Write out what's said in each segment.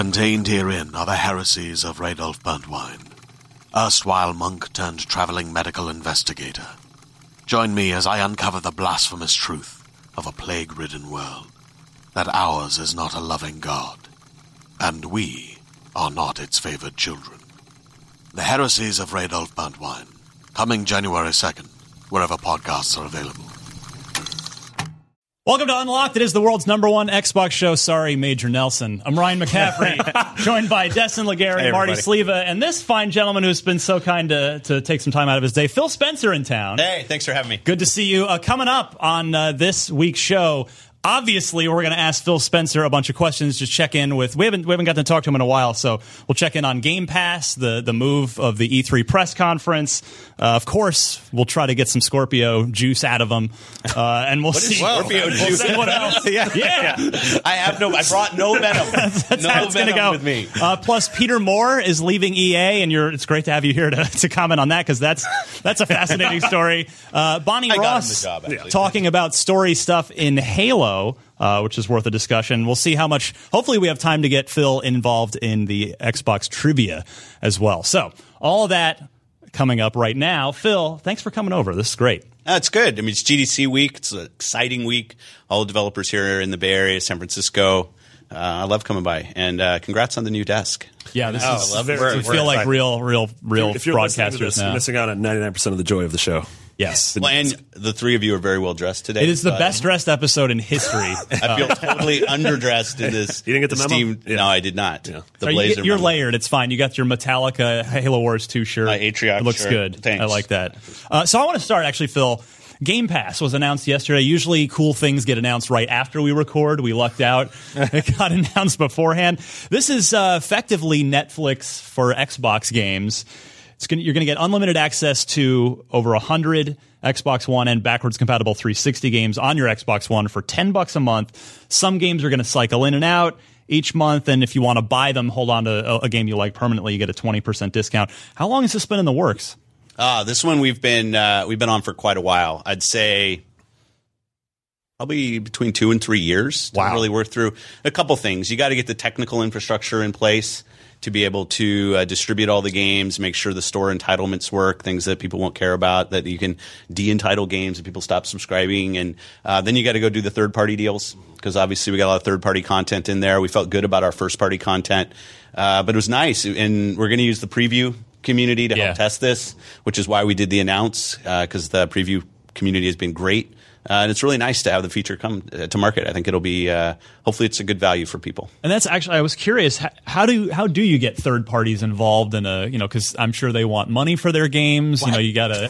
Contained herein are the heresies of Radolf Burntwine, erstwhile monk turned traveling medical investigator. Join me as I uncover the blasphemous truth of a plague-ridden world, that ours is not a loving God, and we are not its favored children. The heresies of Radolf Burntwine, coming January 2nd, wherever podcasts are available. Welcome to Unlocked. It is the world's #1 Xbox show. Sorry, Major Nelson. I'm Ryan McCaffrey, joined by Destin Legary, hey, Marty Sleva, and this fine gentleman who's been so kind to take some time out of his day, Phil Spencer in town. Hey, thanks for having me. Good to see you. Coming up on this week's show, obviously, we're going to ask Phil Spencer a bunch of questions. Just check in with. We haven't gotten to talk to him in a while, so we'll check in on Game Pass, the move of the E3 press conference. Of course, we'll try to get some Scorpio juice out of him, and we'll see. Scorpio juice? What else? Yeah. I brought no venom. That's how it's going to go with me. Plus, Peter Moore is leaving EA, and it's great to have you here to comment on that because that's a fascinating story. Bonnie Ross got him the job, talking about story stuff in Halo. Which is worth a discussion. We'll see how much. Hopefully, we have time to get Phil involved in the Xbox trivia as well. So, all of that coming up right now. Phil, thanks for coming over. This is great. It's good. I mean, it's GDC week. It's an exciting week. All the developers here in the Bay Area, San Francisco. I love coming by. And congrats on the new desk. Yeah, this is. I love it. We feel like real If you're broadcasters now. you're missing out on 99% of the joy of the show. Yes. Well, and the three of you are very well dressed today. It is the best dressed episode in history. I feel totally underdressed in this. You didn't get the memo? esteemed- Yeah. No, I did not. Yeah. The blazer You're memo. layered. It's fine. You got your Metallica Halo Wars 2 shirt. My Atriox It looks shirt. good. Thanks. I like that. So I want to start, actually, Phil. Game Pass was announced yesterday. Usually cool things get announced right after we record. We lucked out. It got announced beforehand. This is effectively Netflix for Xbox games. You're going to get unlimited access to over 100 Xbox One and backwards compatible 360 games on your Xbox One for $10 a month. Some games are going to cycle in and out each month, and if you want to buy them, hold on to a game you like permanently, you get a 20% discount. How long has this been in the works? This one we've been on for quite a while. I'd say probably between 2 and 3 years to really work through a couple things. You got to get the technical infrastructure in place to be able to distribute all the games, make sure the store entitlements work, things that people won't care about, that you can de-entitle games if people stop subscribing. And then you got to go do the third-party deals because obviously we got a lot of third-party content in there. We felt good about our first-party content, but it was nice. And we're going to use the preview community to help test this, which is why we did the announce because the preview community has been great. And it's really nice to have the feature come to market. I think it'll be hopefully it's a good value for people. And that's actually, I was curious, how do you get third parties involved in because I'm sure they want money for their games. What? You gotta.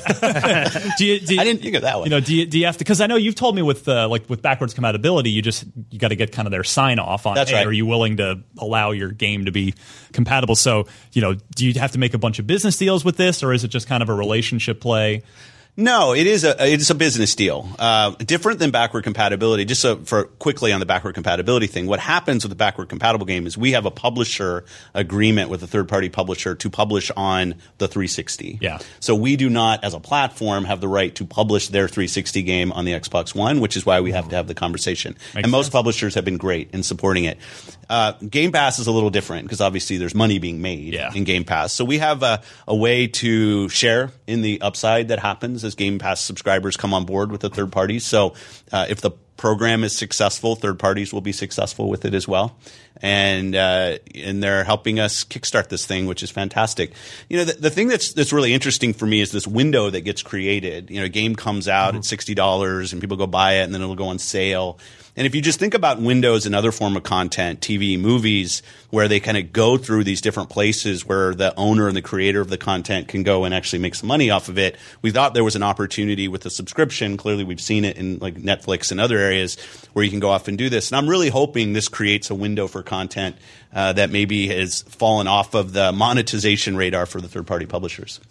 I didn't think of that one. Do you have to? Because I know you've told me with backwards compatibility, you got to get kind of their sign off on. That's right. Are you willing to allow your game to be compatible? So do you have to make a bunch of business deals with this, or is it just kind of a relationship play? No, it is a business deal. Different than backward compatibility. Just for quickly on the backward compatibility thing, what happens with the backward compatible game is we have a publisher agreement with a third party publisher to publish on the 360. Yeah. So we do not, as a platform, have the right to publish their 360 game on the Xbox One, which is why we have to have the conversation. Makes and most sense. publishers have been great in supporting it. Game Pass is a little different because obviously there's money being made in Game Pass. So we have a way to share in the upside that happens as Game Pass subscribers come on board with the third parties. So if the program is successful, third parties will be successful with it as well. And they're helping us kickstart this thing, which is fantastic. The thing that's really interesting for me is this window that gets created. A game comes out at $60 and people go buy it and then it'll go on sale. And if you just think about windows and other form of content, TV, movies, where they kind of go through these different places where the owner and the creator of the content can go and actually make some money off of it, we thought there was an opportunity with the subscription. Clearly, we've seen it in like Netflix and other areas where you can go off and do this. And I'm really hoping this creates a window for content that maybe has fallen off of the monetization radar for the third-party publishers. So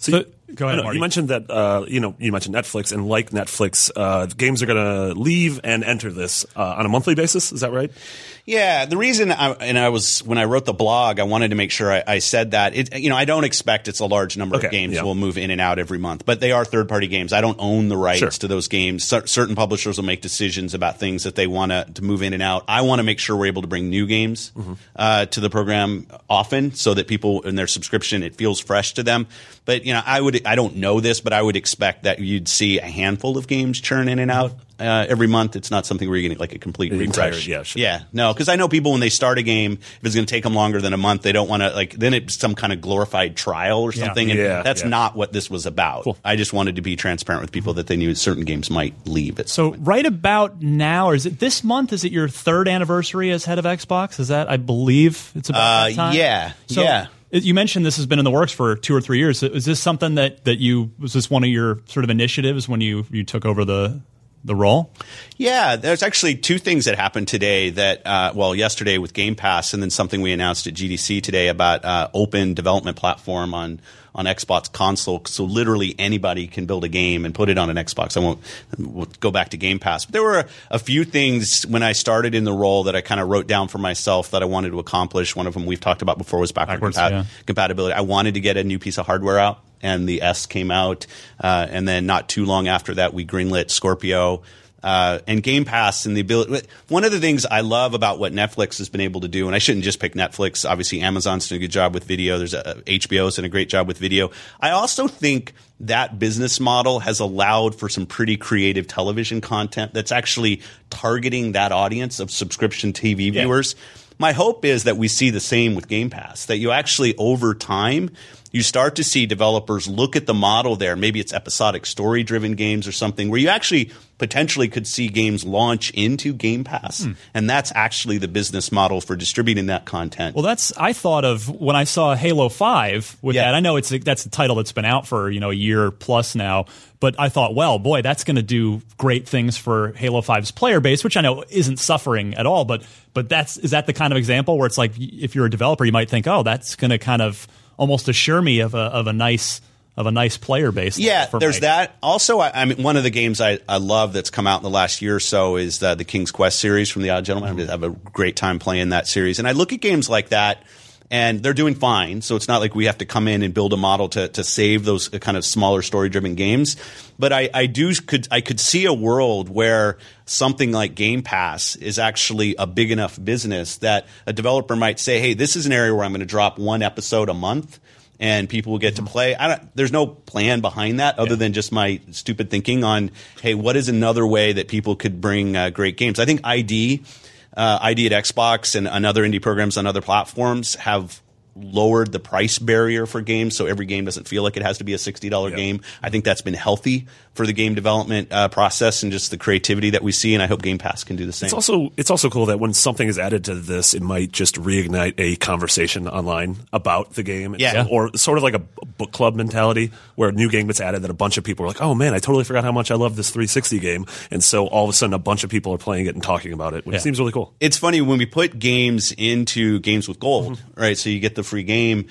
Go ahead, Marty. You mentioned that you mentioned Netflix, and like Netflix, games are going to leave and enter this on a monthly basis. Is that right? Yeah, the reason when I wrote the blog, I wanted to make sure I said that I don't expect it's a large number of games will move in and out every month, but they are third-party games. I don't own the rights to those games. Certain publishers will make decisions about things that they want to move in and out. I want to make sure we're able to bring new games to the program often, so that people in their subscription, it feels fresh to them. But I don't know this, but I would expect that you'd see a handful of games churn in and out every month. It's not something where you're getting like a complete refresh. No, because I know people when they start a game, if it's going to take them longer than a month, they don't want to then it's some kind of glorified trial or something. And that's not what this was about. Cool. I just wanted to be transparent with people that they knew certain games might leave. So right about now, or is it this month? Is it your 3rd anniversary as head of Xbox? Is that, I believe it's about that time? Yeah. You mentioned this has been in the works for 2 or 3 years. Is this something that was this one of your sort of initiatives when you took over the role? Yeah, there's actually 2 things that happened today that, yesterday with Game Pass, and then something we announced at GDC today about open development platform on Xbox console. So literally anybody can build a game and put it on an Xbox. We'll go back to Game Pass. But there were a few things when I started in the role that I kind of wrote down for myself that I wanted to accomplish. One of them we've talked about before was backwards compatibility. I wanted to get a new piece of hardware out, and the S came out. And then not too long after that, we greenlit Scorpio. And Game Pass and the ability. One of the things I love about what Netflix has been able to do, and I shouldn't just pick Netflix. Obviously, Amazon's done a good job with video. There's HBO's done a great job with video. I also think that business model has allowed for some pretty creative television content that's actually targeting that audience of subscription TV viewers. My hope is that we see the same with Game Pass, that you actually over time you start to see developers look at the model there. Maybe it's episodic story-driven games or something where you actually potentially could see games launch into Game Pass. And that's actually the business model for distributing that content. Well, I thought of when I saw Halo 5 with that. I know that's a title that's been out for a year plus now. But I thought, well, boy, that's going to do great things for Halo 5's player base, which I know isn't suffering at all. But is that the kind of example where it's like if you're a developer, you might think, oh, that's going to kind of almost assure me of a nice player base. Yeah, there's that. Also, I mean, one of the games I love that's come out in the last year or so is the King's Quest series from the Odd Gentleman. I have a great time playing that series. And I look at games like that, and they're doing fine. So it's not like we have to come in and build a model to save those kind of smaller story-driven games. But I could see a world where something like Game Pass is actually a big enough business that a developer might say, hey, this is an area where I'm going to drop 1 episode a month and people will get to play. There's no plan behind that other than just my stupid thinking on, hey, what is another way that people could bring great games? I think ID at Xbox and other indie programs on other platforms have lowered the price barrier for games, so every game doesn't feel like it has to be a $60 game. I think that's been healthy for the game development process and just the creativity that we see, and I hope Game Pass can do the same. It's also cool that when something is added to this, it might just reignite a conversation online about the game. Or sort of like a book club mentality where a new game gets added that a bunch of people are like, oh man, I totally forgot how much I love this 360 game. And so all of a sudden a bunch of people are playing it and talking about it, which seems really cool. It's funny when we put games into Games with Gold, right? So you get the free game.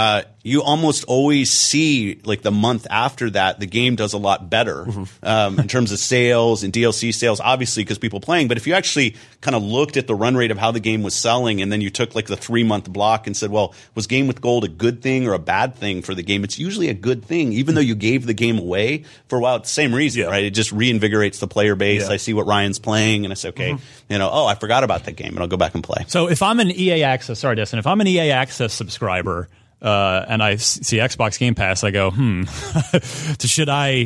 You almost always see, like, the month after that, the game does a lot better in terms of sales and DLC sales, obviously, because people are playing. But if you actually kind of looked at the run rate of how the game was selling and then you took, like, the 3-month block and said, well, was Game with Gold a good thing or a bad thing for the game? It's usually a good thing, even though you gave the game away for a while. It's the same reason, right? It just reinvigorates the player base. I see what Ryan's playing, and I say, okay, I forgot about that game, and I'll go back and play. So if I'm an EA Access, if I'm an EA Access subscriber, and I see Xbox Game Pass, I go, should I,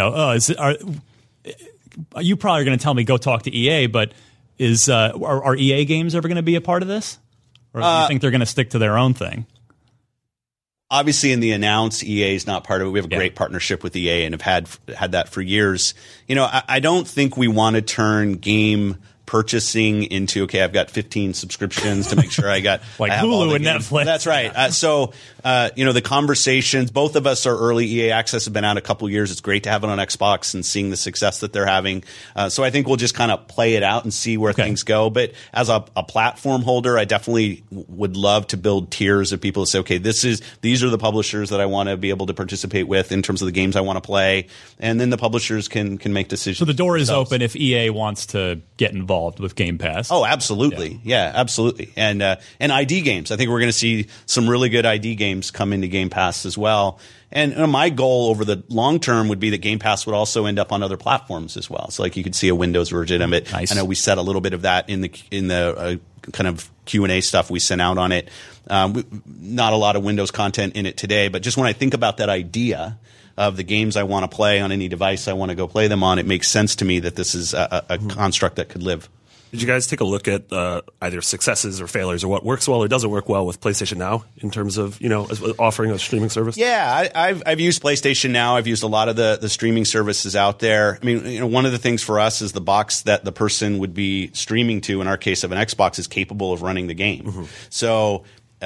you probably are going to tell me go talk to EA, but are EA games ever going to be a part of this? Or do you think they're going to stick to their own thing? Obviously, in the announce, EA is not part of it. We have a great partnership with EA and have had that for years. I don't think we want to turn game purchasing into, okay, I've got 15 subscriptions to make sure I got like I have Hulu and games. Netflix. That's right. So the conversations, both of us are early. EA Access have been out a couple years. It's great to have it on Xbox and seeing the success that they're having. So I think we'll just kind of play it out and see where things go. But as a platform holder, I definitely would love to build tiers of people who say, okay, these are the publishers that I want to be able to participate with in terms of the games I want to play, and then the publishers can make decisions. So the door is open if EA wants to get involved with Game Pass. Oh, absolutely. Yeah, absolutely. And ID games. I think we're going to see some really good ID games come into Game Pass as well. And my goal over the long term would be that Game Pass would also end up on other platforms as well. So like you could see a Windows version of it. Nice. I know we said a little bit of that in the kind of Q&A stuff we sent out on it. Not a lot of Windows content in it today, but just when I think about that idea of the games I want to play on any device I want to go play them on, it makes sense to me that this is a construct that could live. Did you guys take a look at either successes or failures or what works well or doesn't work well with PlayStation Now in terms of, offering a streaming service? Yeah, I've used PlayStation Now. I've used a lot of the streaming services out there. I mean, one of the things for us is the box that the person would be streaming to, in our case of an Xbox, is capable of running the game. Mm-hmm. So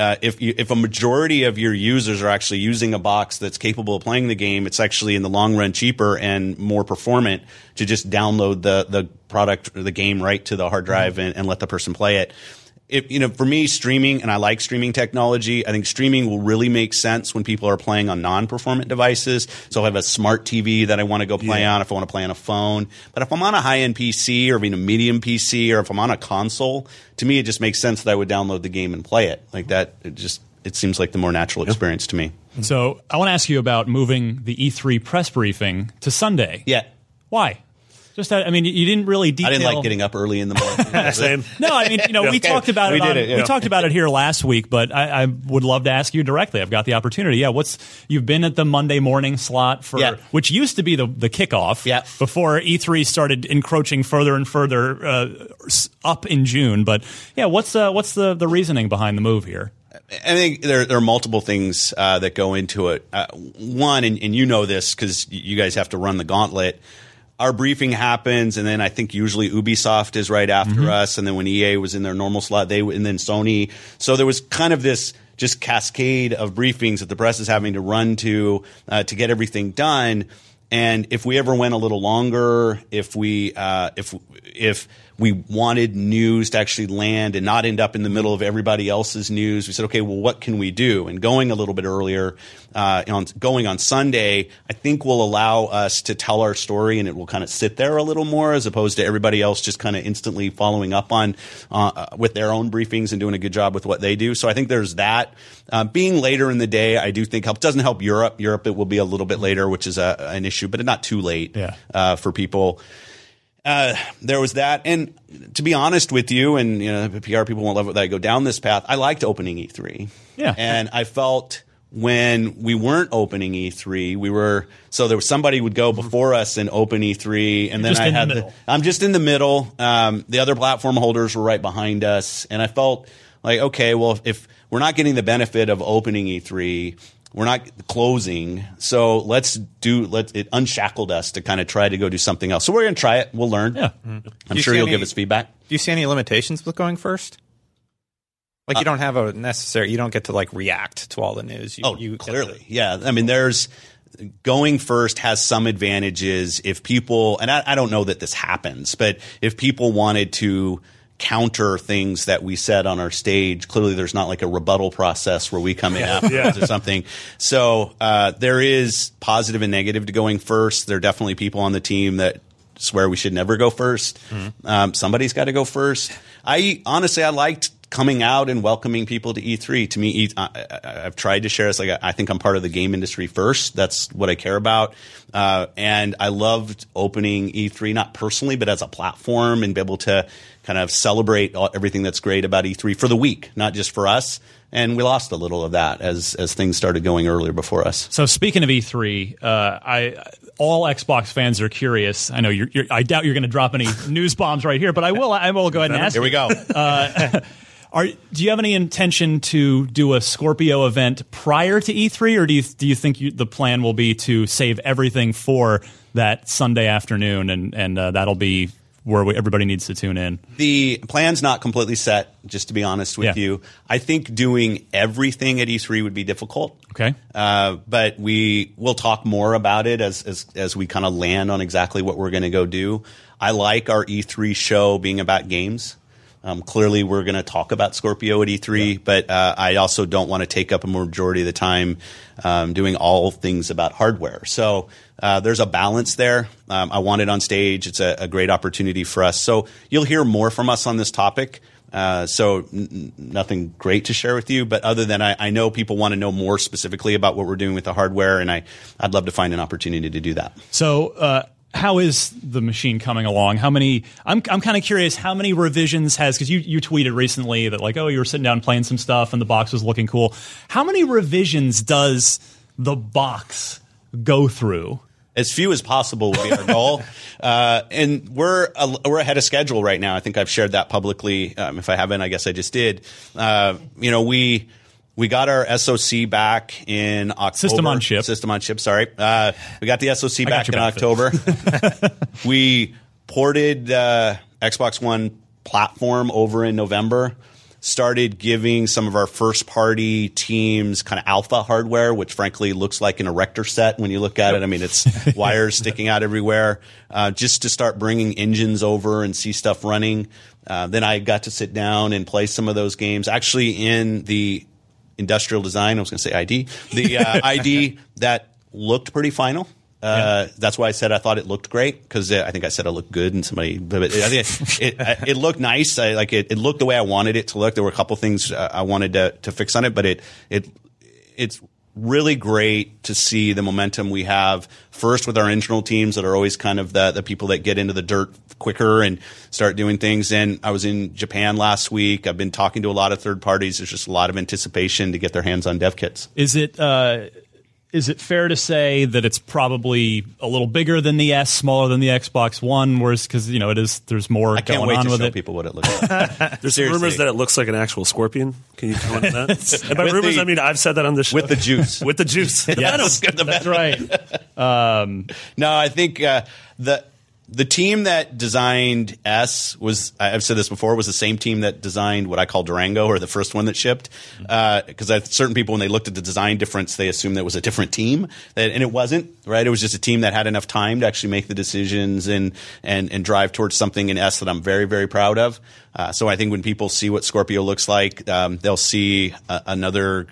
if a majority of your users are actually using a box that's capable of playing the game, it's actually in the long run cheaper and more performant to just download the product or the game right to the hard drive and let the person play it. For me, streaming, and I like streaming technology, I think streaming will really make sense when people are playing on non-performant devices. So if I have a smart TV that I want to go play on, if I want to play on a phone. But if I'm on a high-end PC or even a medium PC, or if I'm on a console, to me it just makes sense that I would download the game and play it. Like that, it seems like the more natural experience to me. So I want to ask you about moving the E3 press briefing to Sunday. Yeah. Why? You didn't really detail. I didn't like getting up early in the morning. Same. No, we talked about it. We talked about it here last week, but I would love to ask you directly. I've got the opportunity. Yeah, you've been at the Monday morning slot which used to be the kickoff. Yeah. Before E3 started encroaching further and further up in June. But yeah, what's the reasoning behind the move here? I think there are multiple things that go into it. One, and you know this because you guys have to run the gauntlet. Our briefing happens, and then I think usually Ubisoft is right after us, and then when EA was in their normal slot, and then Sony. So there was kind of this just cascade of briefings that the press is having to run to get everything done. And if we ever went a little longer, if we wanted news to actually land and not end up in the middle of everybody else's news, we said, okay, well, what can we do? And going a little bit earlier, going on Sunday, I think will allow us to tell our story, and it will kind of sit there a little more as opposed to everybody else just kind of instantly following up on with their own briefings and doing a good job with what they do. So I think there's that. Being later in the day, I do think doesn't help Europe. Europe, it will be a little bit later, which is an issue, but not too late for people. There was that, and to be honest with you, and the PR people won't love it that I go down this path. I liked opening E3, and I felt when we weren't opening E3, so there was somebody would go before us and open E3, and then I'm just in the middle. The other platform holders were right behind us, and I felt like, okay, well, if we're not getting the benefit of opening E3. We're not closing, so it unshackled us to kind of try to go do something else. So we're going to try it. We'll learn. Yeah. I'm sure you'll give us feedback. Do you see any limitations with going first? Like you don't have you don't get to react to all the news. Clearly. Yeah. I mean, going first has some advantages if people, and I don't know that this happens, but if people wanted to counter things that we said on our stage. Clearly, there's not like a rebuttal process where we come in afterwards or something. So there is positive and negative to going first. There are definitely people on the team that swear we should never go first. Mm-hmm. Somebody's got to go first. I liked coming out and welcoming people to E3. To me, I've tried to share this. I think I'm part of the game industry first. That's what I care about. And I loved opening E3, not personally, but as a platform, and be able to kind of celebrate everything that's great about E3 for the week, not just for us. And we lost a little of that as things started going earlier before us. So speaking of E3, all Xbox fans are curious. I know I doubt you're going to drop any news bombs right here, but I will go ahead and ask. Here we go. Do you have any intention to do a Scorpio event prior to E3, or do you think the plan will be to save everything for that Sunday afternoon, and that'll be where everybody needs to tune in? The plan's not completely set, just to be honest with you. I think doing everything at E3 would be difficult. Okay. But we'll talk more about it as we kind of land on exactly what we're going to go do. I like our E3 show being about games. Clearly, we're going to talk about Scorpio at E3, but I also don't want to take up a majority of the time doing all things about hardware. So there's a balance there. I want it on stage. It's a great opportunity for us. So you'll hear more from us on this topic. So nothing great to share with you, but other than I know people want to know more specifically about what we're doing with the hardware, and I'd love to find an opportunity to do that. So how is the machine coming along? How many? I'm kind of curious. How many revisions has? Because you tweeted recently that like, oh, you were sitting down playing some stuff and the box was looking cool. How many revisions does the box go through? As few as possible would be our goal, and we're ahead of schedule right now. I think I've shared that publicly. If I haven't, I guess I just did. We got our SoC back in October. System on chip. Sorry, we got the SoC back in October. We ported Xbox One platform over in November. Started giving some of our first-party teams kind of alpha hardware, which frankly looks like an erector set when you look at it. I mean, it's wires sticking out everywhere, just to start bringing engines over and see stuff running. Then I got to sit down and play some of those games. Actually, in the industrial design, I was going to say ID, the ID that looked pretty final. That's why I said I thought it looked great, because I think I said it looked good, and but I think it looked nice. It looked the way I wanted it to look. There were a couple things I wanted to fix on it, but it's really great to see the momentum we have. First with our internal teams that are always kind of the people that get into the dirt quicker and start doing things. And I was in Japan last week. I've been talking to a lot of third parties. There's just a lot of anticipation to get their hands on dev kits. Is it fair to say that it's probably a little bigger than the S, smaller than the Xbox One? Whereas, because it is, there's more I can't going wait on to with show it. people what it looks like. There's rumors that it looks like an actual scorpion. Can you comment on that? And by rumors, I mean I've said that on the show. With the juice. With the juice. Yes, that's right. No, I think the team that designed S was, I've said this before, was the same team that designed what I call Durango, or the first one that shipped. Because certain people, when they looked at the design difference, they assumed that it was a different team. And it wasn't, right? It was just a team that had enough time to actually make the decisions and drive towards something in S that I'm very, very proud of. So I think when people see what Scorpio looks like, they'll see another,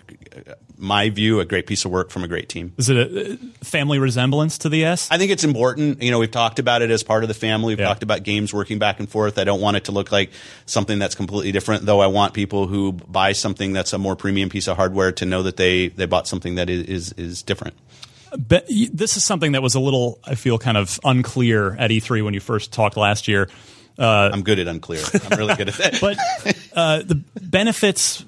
my view, a great piece of work from a great team. Is it a family resemblance to the S? I think it's important. We've talked about it as part of the family. We've talked about games working back and forth. I don't want it to look like something that's completely different, though I want people who buy something that's a more premium piece of hardware to know that they bought something that is different. But this is something that was a little, I feel, kind of unclear at E3 when you first talked last year. I'm good at unclear. I'm really good at that. But the benefits,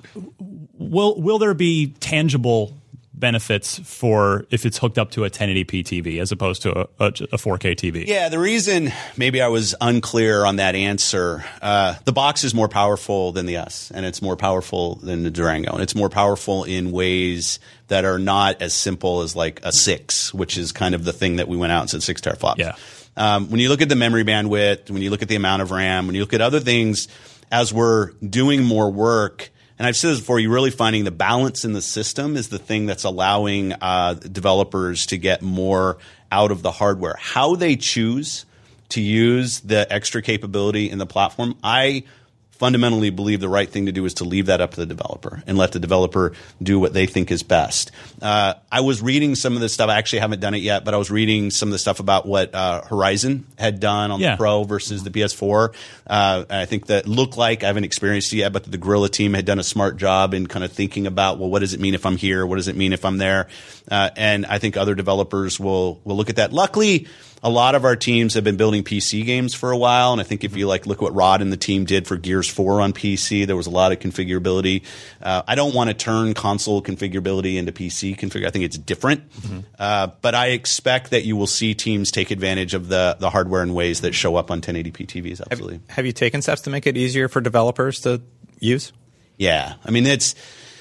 will there be tangible benefits for if it's hooked up to a 1080p TV as opposed to a 4K TV? Yeah, the reason maybe I was unclear on that answer, the box is more powerful than the S, and it's more powerful than the Durango, and it's more powerful in ways that are not as simple as like a 6, which is kind of the thing that we went out and said 6 teraflops. Yeah. When you look at the memory bandwidth, when you look at the amount of RAM, when you look at other things, as we're doing more work, and I've said this before, you're really finding the balance in the system is the thing that's allowing developers to get more out of the hardware. How they choose to use the extra capability in the platform, I fundamentally believe the right thing to do is to leave that up to the developer and let the developer do what they think is best. I was reading some of this stuff. I actually haven't done it yet, but I was reading some of the stuff about what Horizon had done on the Pro versus the PS4. I think that looked like, I haven't experienced it yet, but the Guerrilla team had done a smart job in kind of thinking about, well, what does it mean if I'm here? What does it mean if I'm there? And I think other developers will look at that. Luckily, a lot of our teams have been building PC games for a while, and I think if you look what Rod and the team did for Gears 4 on PC, there was a lot of configurability. I don't want to turn console configurability into PC configurability. I think it's different, but I expect that you will see teams take advantage of the hardware in ways that show up on 1080p TVs. Absolutely. Have you taken steps to make it easier for developers to use? Yeah, I mean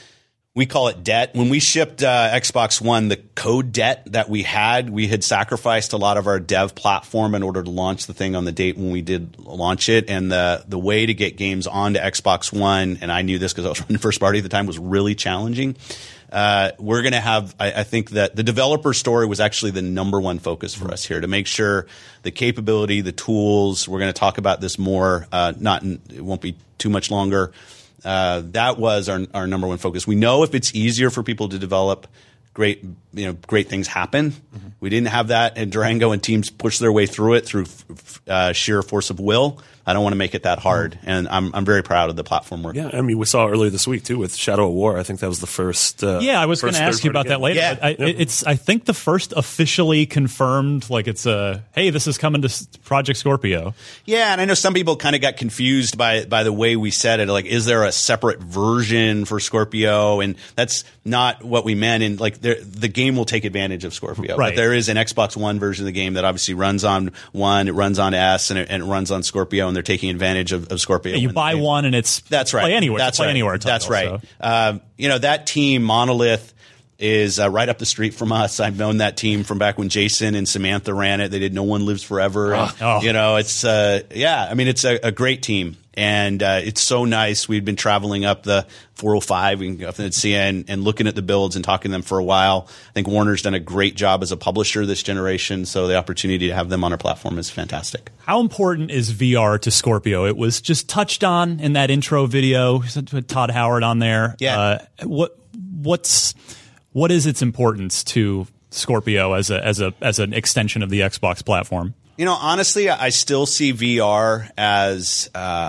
We call it debt. When we shipped Xbox One, the code debt that we had sacrificed a lot of our dev platform in order to launch the thing on the date when we did launch it. And the way to get games onto Xbox One, and I knew this because I was running first party at the time, was really challenging. We're going to have, I think that the developer story was actually the number one focus for us here, to make sure the capability, the tools, we're going to talk about this more, it won't be too much longer. That was our number one focus. We know if it's easier for people to develop, great things happen. Mm-hmm. We didn't have that, and Durango and teams pushed their way through it through sheer force of will. I don't want to make it that hard, and I'm very proud of the platform work. Yeah, I mean, we saw earlier this week too with Shadow of War. I think that was the first. I was going to ask you about that later. Yeah. It's I think the first officially confirmed. Like it's hey, this is coming to Project Scorpio. Yeah, and I know some people kind of got confused by the way we said it. Like, is there a separate version for Scorpio? And that's not what we meant. And like, the game will take advantage of Scorpio, right. But there is an Xbox One version of the game that obviously runs on One, it runs on S, and it runs on Scorpio. And they're taking advantage of Scorpio. You buy one, and it's that's right. Play anywhere. That's play right. Anywhere title, that's right. So. That team, Monolith, is right up the street from us. I've known that team from back when Jason and Samantha ran it. They did No One Lives Forever. It's it's a great team. And it's so nice. We've been traveling up the 405 and up to see and looking at the builds and talking to them for a while. I think Warner's done a great job as a publisher this generation, so the opportunity to have them on our platform is fantastic. How important is VR to Scorpio? It was just touched on in that intro video with Todd Howard on there. Yeah. What is its importance to Scorpio as an extension of the Xbox platform? Honestly, I still see VR as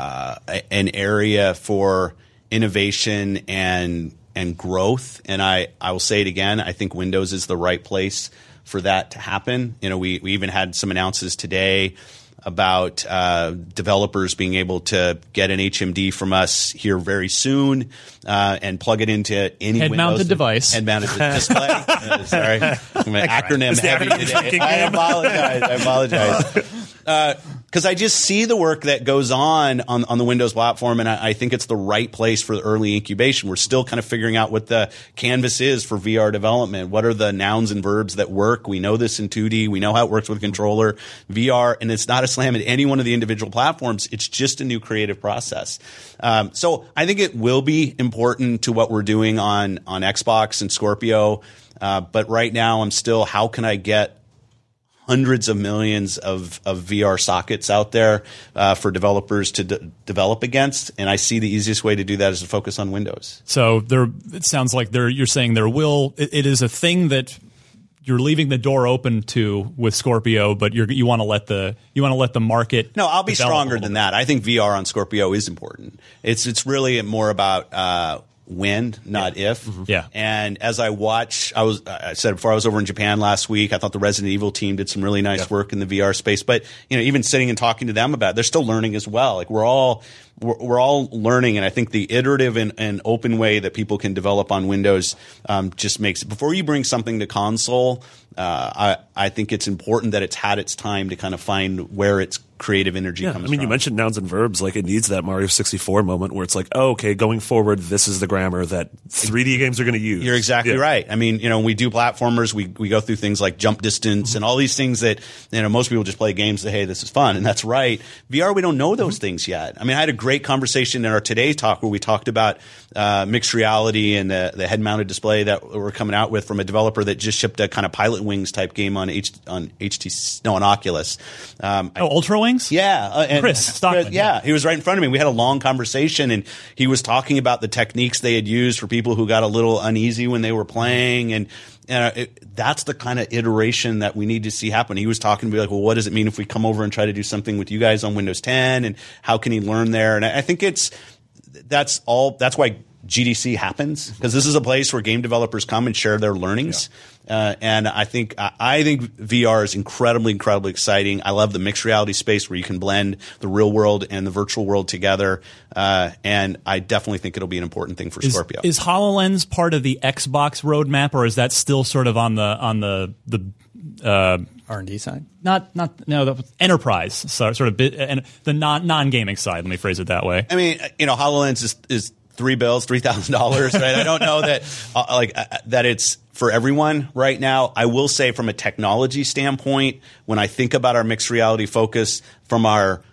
an area for innovation and growth. And I will say it again, I think Windows is the right place for that to happen. We even had some announcements today about developers being able to get an HMD from us here very soon and plug it into any head-mounted device. Head-mounted display. Sorry. I'm an acronym heavy today. I apologize. Because I just see the work that goes on the Windows platform, and I think it's the right place for the early incubation. We're still kind of figuring out what the canvas is for VR development. What are the nouns and verbs that work? We know this in 2D. We know how it works with a controller. VR, and it's not a slam at any one of the individual platforms. It's just a new creative process. So I think it will be important to what we're doing on Xbox and Scorpio. But right now, I'm still, how can I get hundreds of millions of VR sockets out there for developers to develop against, and I see the easiest way to do that is to focus on Windows. So it sounds like you're saying it is a thing that you're leaving the door open to with Scorpio, but you want to let the market. No, I'll be stronger than that. I think VR on Scorpio is important. It's really more about when, not if. Mm-hmm. Yeah. And as I watch, I said before, I was over in Japan last week. I thought the Resident Evil team did some really nice work in the VR space. But even sitting and talking to them about it, they're still learning as well. Like we're all learning, and I think the iterative and open way that people can develop on Windows just makes it. Before you bring something to console, I think it's important that it's had its time to kind of find where its creative energy comes from. You mentioned nouns and verbs. Like, it needs that Mario 64 moment where it's like, okay, going forward, this is the grammar that 3D games are going to use. You're exactly right. I mean, when we do platformers, we go through things like jump distance and all these things that, most people just play games that, hey, this is fun, and that's right. VR, we don't know those things yet. I mean, I had a great conversation in our Today Talk where we talked about mixed reality and the head-mounted display that we're coming out with from a developer that just shipped a kind of Pilot Wings type game on Oculus. Ultra Wings? Yeah. Chris Stockman. Yeah, he was right in front of me. We had a long conversation, and he was talking about the techniques they had used for people who got a little uneasy when they were playing, and that's the kind of iteration that we need to see happen. He was talking to me like, well, what does it mean if we come over and try to do something with you guys on Windows 10, and how can he learn there? And I think that's why GDC happens, because this is a place where game developers come and share their learnings. And I think VR is incredibly, incredibly exciting. I love the mixed reality space where you can blend the real world and the virtual world together. And I definitely think it'll be an important thing for Scorpio. Is HoloLens part of the Xbox roadmap, or is that still sort of on the R&D side? The enterprise, so sort of and the non-gaming side. Let me phrase it that way. I mean, HoloLens is $3,000, right? I don't know that that it's for everyone right now. I will say from a technology standpoint, when I think about our mixed reality focus from our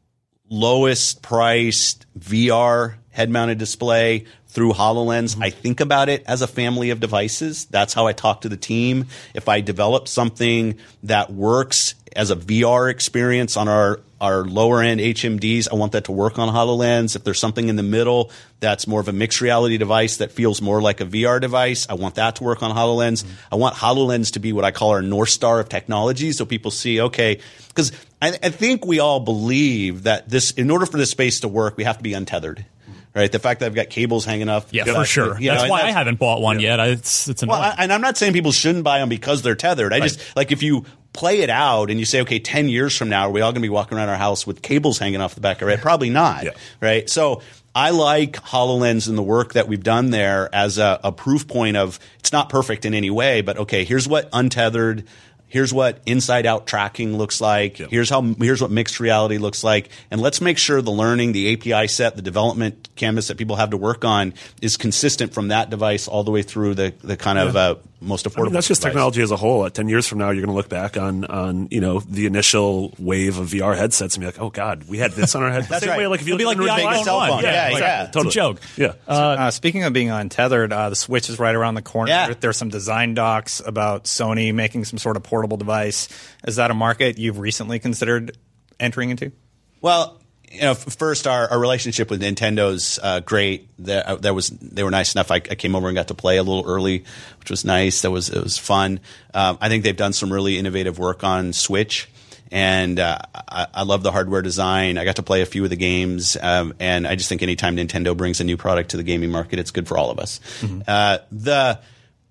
lowest priced VR head-mounted display through HoloLens, I think about it as a family of devices. That's how I talk to the team. If I develop something that works as a VR experience on our lower-end HMDs, I want that to work on HoloLens. If there's something in the middle that's more of a mixed reality device that feels more like a VR device, I want that to work on HoloLens. I want HoloLens to be what I call our North Star of technology, so people see, okay, because I think we all believe that in order for this space to work, we have to be untethered. Right, the fact that I've got cables hanging off. Yeah, for sure. That's why I haven't bought one yet. It's annoying. Well, and I'm not saying people shouldn't buy them because they're tethered. I just, like, if you play it out and you say, okay, 10 years from now, are we all going to be walking around our house with cables hanging off the back of our head? Probably not. Right? So I like HoloLens and the work that we've done there as a proof point of it's not perfect in any way, but okay, here's what untethered. Here's what inside-out tracking looks like. Here's what mixed reality looks like. And let's make sure the learning, the API set, the development canvas that people have to work on is consistent from that device all the way through the kind of most affordable. That's just device. Technology as a whole. 10 years from now, you're going to look back on the initial wave of VR headsets and be like, oh God, we had this on our head. That's Same right. way, like if you It'll look be like at the iPhone 1. Yeah, It's a joke. Yeah. Speaking of being untethered, the Switch is right around the corner. Yeah. There's some design docs about Sony making some sort of portable device. Is that a market you've recently considered entering into? Well, first, our relationship with Nintendo's great. They were nice enough. I came over and got to play a little early, which was nice. It was fun. I think they've done some really innovative work on Switch, and I love the hardware design. I got to play a few of the games, and I just think anytime Nintendo brings a new product to the gaming market, it's good for all of us. Mm-hmm.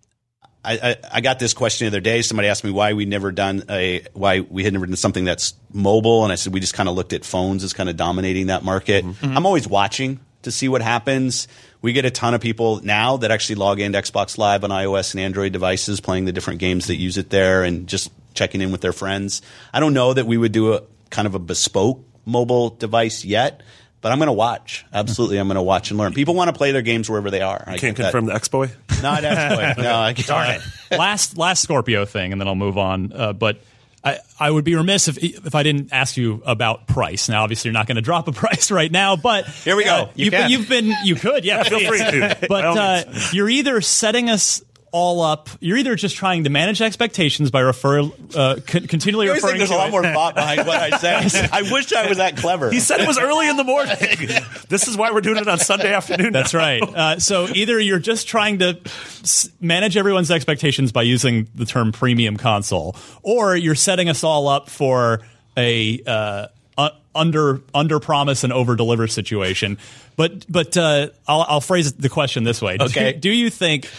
I got this question the other day. Somebody asked me why we had never done something that's mobile, and I said we just kind of looked at phones as kind of dominating that market. Mm-hmm. I'm always watching to see what happens. We get a ton of people now that actually log into Xbox Live on iOS and Android devices, playing the different games that use it there, and just checking in with their friends. I don't know that we would do a kind of a bespoke mobile device yet. But I'm going to watch. Absolutely, I'm going to watch and learn. People want to play their games wherever they are. Can't confirm the X-Boy? Not X-Boy. No, I can't. Darn it. Last Scorpio thing, and then I'll move on. But I would be remiss if I didn't ask you about price. Now, obviously, you're not going to drop a price right now, but here we go. You could, yeah, feel free to. But you're either setting us all up. You're either just trying to manage expectations by continually referring to there's a lot more thought behind what I say. I wish I was that clever. He said it was early in the morning. This is why we're doing it on Sunday afternoon. That's right. So either you're just trying to manage everyone's expectations by using the term premium console, or you're setting us all up for a under promise and over deliver situation. But I'll phrase the question this way. Okay. Do you think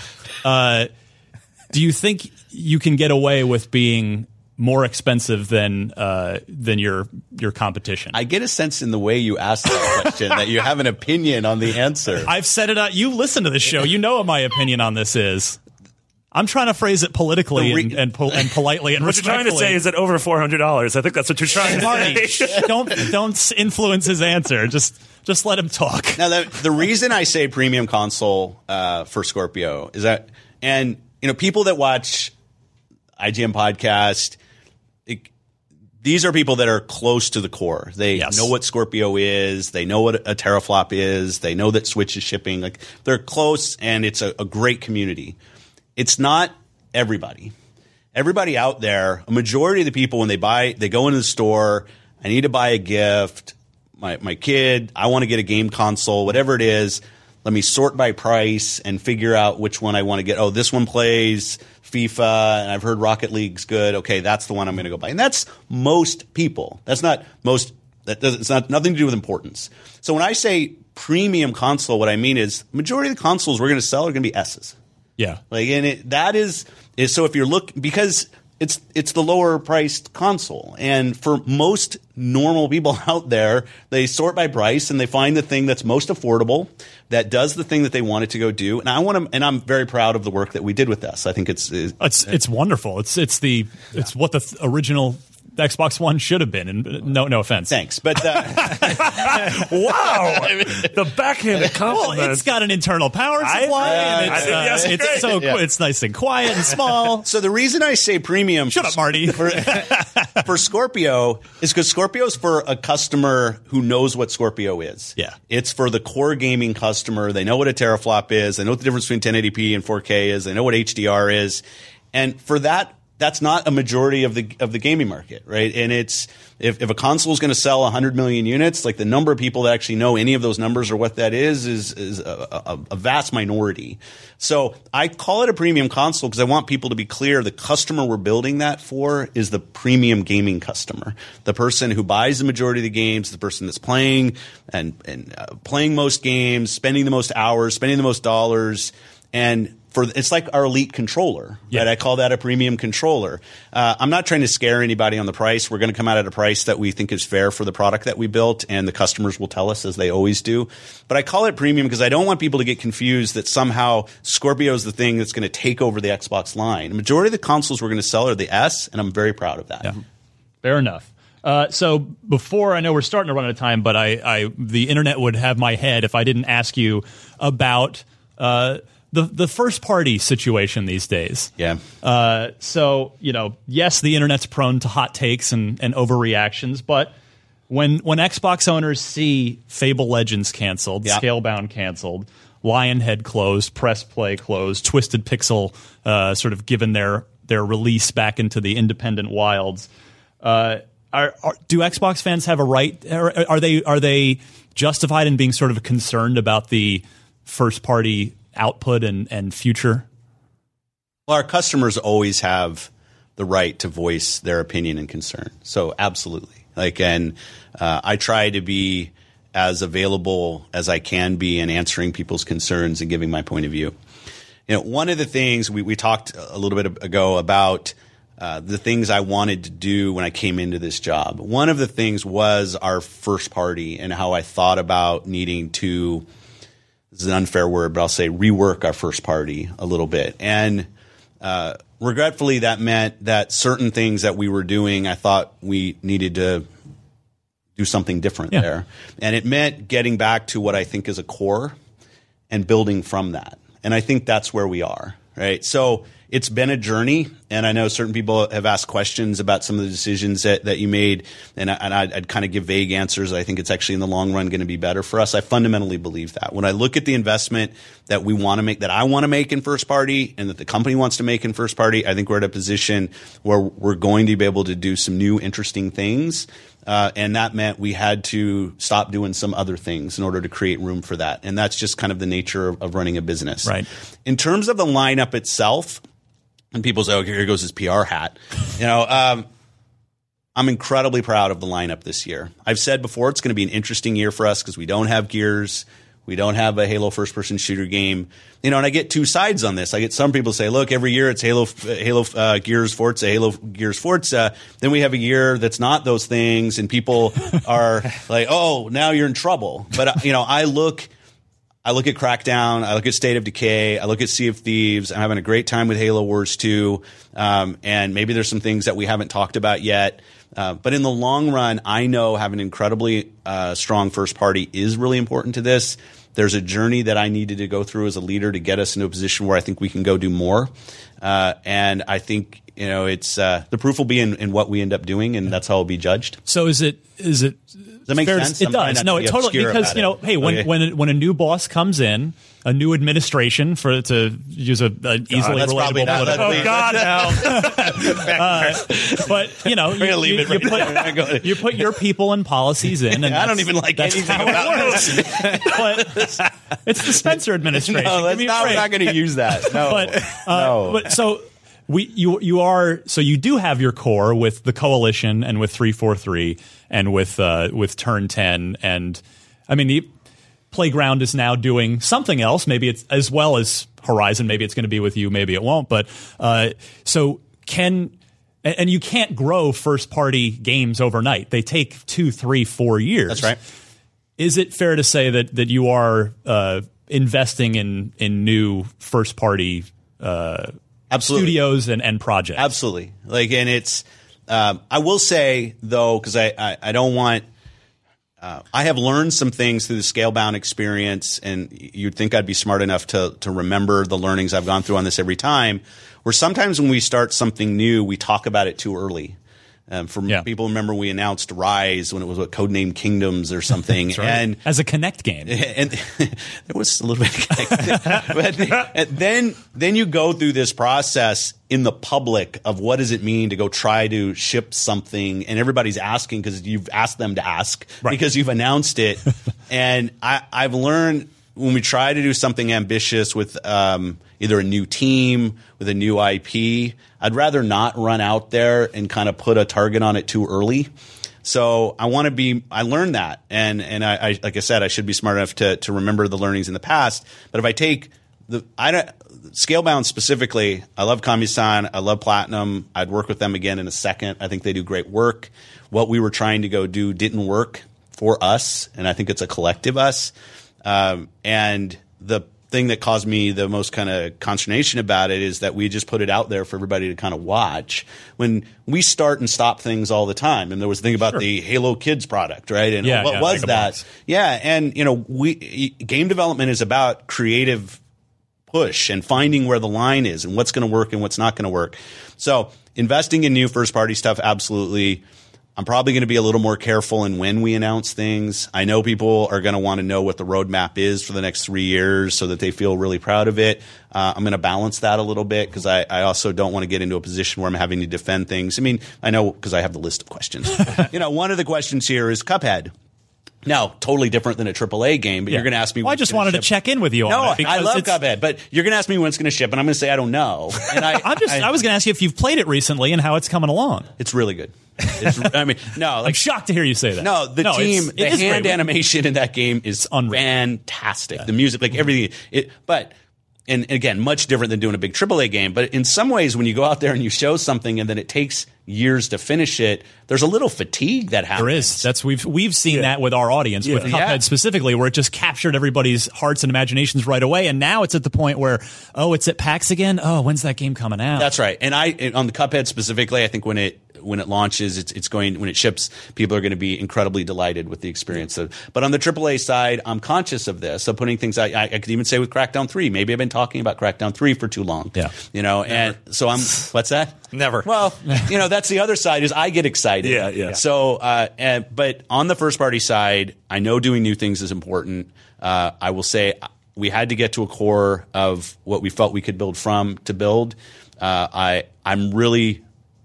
you can get away with being more expensive than your competition? I get a sense in the way you ask that question that you have an opinion on the answer. I've said it out. You listen to the show. You know what my opinion on this is. I'm trying to phrase it politically and politely and what you're trying to say is that over $400. I think that's what you're trying to say. Don't influence his answer. Just let him talk. Now, the reason I say premium console for Scorpio is that, and people that watch IGN podcast, these are people that are close to the core. They know what Scorpio is. They know what a teraflop is. They know that Switch is shipping. Like, they're close, and it's a great community. It's not everybody. Everybody out there, a majority of the people, when they go into the store, I need to buy a gift. My kid, I want to get a game console, whatever it is. Let me sort by price and figure out which one I want to get. Oh, this one plays FIFA, and I've heard Rocket League's good. Okay, that's the one I'm going to go buy. And that's most people. That's not most. It's not nothing to do with importance. So when I say premium console, what I mean is majority of the consoles we're going to sell are going to be S's. Yeah, that is so. If you're because it's the lower priced console, and for most normal people out there, they sort by price and they find the thing that's most affordable, that does the thing that they want it to go do. And I'm very proud of the work that we did with this. I think it's wonderful. It's what the original Xbox One should have been. And no offense. Thanks, but wow, the backhanded compliment. Well, it's got an internal power supply, and it's nice and quiet and small. So the reason I say premium, shut up, Marty, for Scorpio is because Scorpio's for a customer who knows what Scorpio is. Yeah, it's for the core gaming customer. They know what a teraflop is. They know what the difference between 1080p and 4K is. They know what HDR is, and for that. That's not a majority of the gaming market, right? And it's if a console is going to sell 100 million units, like the number of people that actually know any of those numbers or what that is a vast minority. So I call it a premium console because I want people to be clear. The customer we're building that for is the premium gaming customer, the person who buys the majority of the games, the person that's playing and playing most games, spending the most hours, spending the most dollars, and it's like our elite controller, right? I call that a premium controller. I'm not trying to scare anybody on the price. We're going to come out at a price that we think is fair for the product that we built, and the customers will tell us as they always do. But I call it premium because I don't want people to get confused that somehow Scorpio is the thing that's going to take over the Xbox line. The majority of the consoles we're going to sell are the S, and I'm very proud of that. Yeah. Fair enough. So before, I know we're starting to run out of time, but the internet would have my head if I didn't ask you about the first party situation these days. Yeah. So, yes, the internet's prone to hot takes and overreactions, but when Xbox owners see Fable Legends canceled, Scalebound canceled, Lionhead closed, Press Play closed, Twisted Pixel sort of given their release back into the independent wilds, do Xbox fans have a right? Are they justified in being sort of concerned about the first party output and future? Well, our customers always have the right to voice their opinion and concern. So absolutely. I try to be as available as I can be in answering people's concerns and giving my point of view. One of the things we talked a little bit ago about the things I wanted to do when I came into this job. One of the things was our first party and how I thought about needing to, this is an unfair word, but I'll say rework our first party a little bit. And regretfully, that meant that certain things that we were doing, I thought we needed to do something different there. And it meant getting back to what I think is a core and building from that. And I think that's where we are, right? So it's been a journey, and I know certain people have asked questions about some of the decisions that you made, and I'd kind of give vague answers. I think it's actually in the long run going to be better for us. I fundamentally believe that. When I look at the investment that we want to make, that I want to make in first party, and that the company wants to make in first party, I think we're at a position where we're going to be able to do some new, interesting things. And that meant we had to stop doing some other things in order to create room for that. And that's just kind of the nature of running a business. Right. In terms of the lineup itself, and people say, "Oh, here goes his PR hat." I'm incredibly proud of the lineup this year. I've said before it's going to be an interesting year for us because we don't have Gears, we don't have a Halo first-person shooter game. And I get two sides on this. I get some people say, "Look, every year it's Halo, Gears, Forza, Halo, Gears, Forza." Then we have a year that's not those things, and people are like, "Oh, now you're in trouble." But I look at Crackdown, I look at State of Decay, I look at Sea of Thieves. I'm having a great time with Halo Wars 2, and maybe there's some things that we haven't talked about yet. But in the long run, I know having an incredibly strong first party is really important to this. There's a journey that I needed to go through as a leader to get us into a position where I think we can go do more. And I think it's the proof will be in what we end up doing, and that's how it'll be judged. So is it? Does that make sense? It does. No, it totally, because hey, when a new boss comes in, a new administration, to use an easily relatable political. Oh God, no! But you put your people and policies in, and I don't even like anything about this. But it's the Spencer administration. No, we're not going to use that. No, but so. You do have your core with the Coalition and with 343 and with Turn 10, and I mean the Playground is now doing something else. Maybe it's as well as Horizon. Maybe it's going to be with you. Maybe it won't. But you can't grow first party games overnight. They take 2, 3, 4 years. That's right. Is it fair to say that you are investing in new first party? Absolutely. Studios and projects. Absolutely. And it's I will say, though, because I don't want I have learned some things through the Scalebound experience, and you'd think I'd be smart enough to remember the learnings I've gone through on this every time, where sometimes when we start something new, we talk about it too early. People remember we announced Rise when it was Codename Kingdoms or something. Right. And as a Kinect game. And there was a little bit of Kinect. But then you go through this process in the public of what does it mean to go try to ship something, and everybody's asking because you've asked them to ask because you've announced it. And I've learned when we try to do something ambitious with either a new team, with a new IP, I'd rather not run out there and kind of put a target on it too early. So I learned that. And I like I said, I should be smart enough to remember the learnings in the past. But if I take Scalebound specifically, I love Kami-san, I love Platinum. I'd work with them again in a second. I think they do great work. What we were trying to go do didn't work for us, and I think it's a collective us. And the thing that caused me the most kind of consternation about it is that we just put it out there for everybody to kind of watch. When we start and stop things all the time, and there was a thing about the Halo Kids product, right? And what was that? Yeah, and game development is about creative push and finding where the line is and what's going to work and what's not going to work. So investing in new first-party stuff, absolutely. I'm probably going to be a little more careful in when we announce things. I know people are going to want to know what the roadmap is for the next 3 years so that they feel really proud of it. I'm going to balance that a little bit because I also don't want to get into a position where I'm having to defend things. I mean, I know because I have the list of questions. One of the questions here is Cuphead. Now, totally different than a AAA game, but you're going to ask me. Well, I just wanted to check in with you on it. I love Cuphead, but you're going to ask me when it's going to ship, and I'm going to say I don't know. And I was going to ask you if you've played it recently and how it's coming along. It's really good. I'm shocked to hear you say that. No, the hand animation in that game is fantastic. Yeah. The music, like everything. And again, much different than doing a big AAA game. But in some ways, when you go out there and you show something and then it takes years to finish it, there's a little fatigue that happens. There is. We've seen that with our audience, with Cuphead specifically, where it just captured everybody's hearts and imaginations right away. And now it's at the point where, it's at PAX again. Oh, when's that game coming out? That's right. And on the Cuphead specifically, I think when it launches, when it ships, people are going to be incredibly delighted with the experience. But on the AAA side, I'm conscious of this. So putting things, I could even say with Crackdown 3, maybe I've been talking about Crackdown 3 for too long. Yeah. And so what's that? Never. Well, that's the other side is I get excited. Yeah. So, but on the first party side, I know doing new things is important. I will say we had to get to a core of what we felt we could build from to build. I'm really